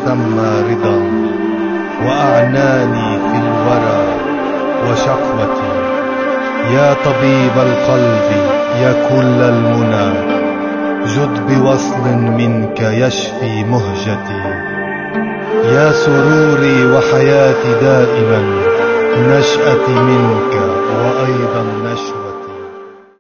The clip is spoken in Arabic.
تسمى رضا، وأعناني في الورى وشقوتي. يا طبيب القلب يا كل المنى، جد بوصل منك يشفي مهجتي. يا سروري وحياتي دائما، نشأتي منك وأيضا نشأتي.